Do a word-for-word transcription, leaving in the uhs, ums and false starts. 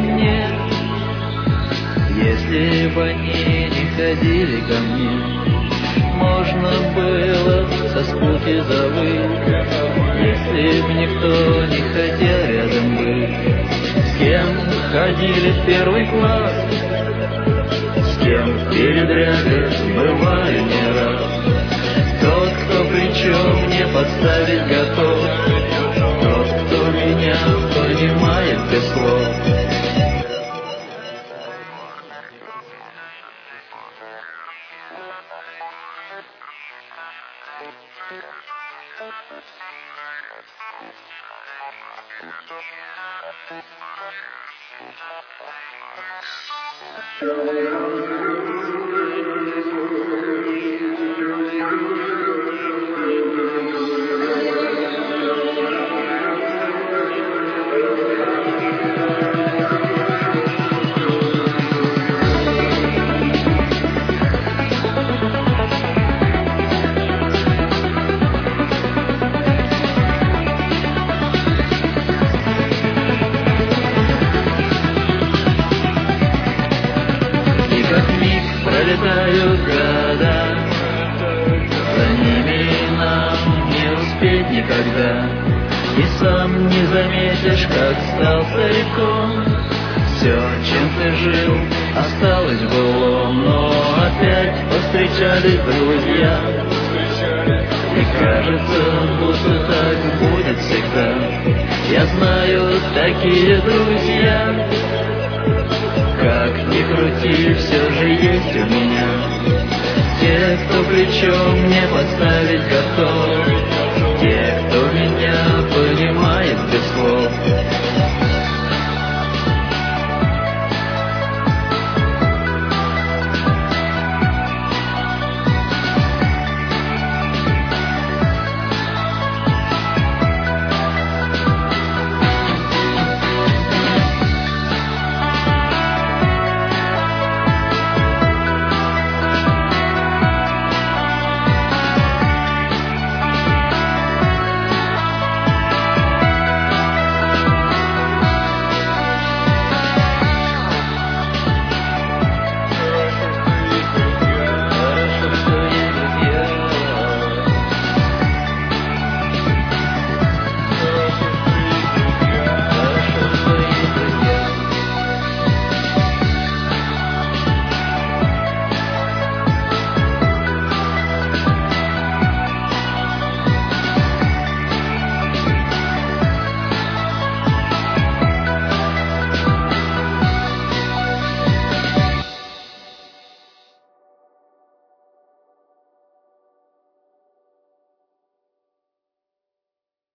мне, если бы они не ходили ко мне, можно было со скуки забыть. Если б никто не хотел рядом быть, с кем ходили в первый класс, с кем в передрягах бывали не раз. Тот, кто плечом мне подставить готов, тот, кто меня понимает без слов. Пролетают года, за ними нам не успеть никогда, и сам не заметишь, как стал стариком. Все, чем ты жил, осталось былом, но опять повстречались друзья, и кажется, будто так будет всегда. Я знаю такие друзья. Как ни крути, все же есть у меня те, кто плечом мне подставить готов.